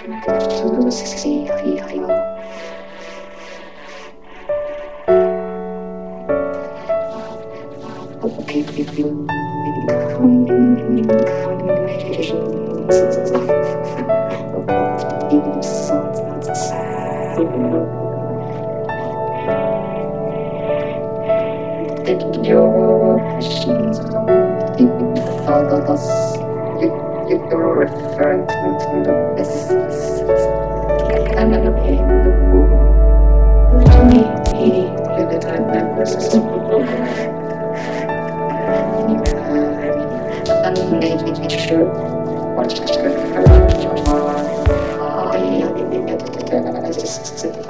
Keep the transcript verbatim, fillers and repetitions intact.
to see feel. Your passions, follow us. You're referring to this kind of pain. To me, he did it at that system. And maybe sure what's good for you. I just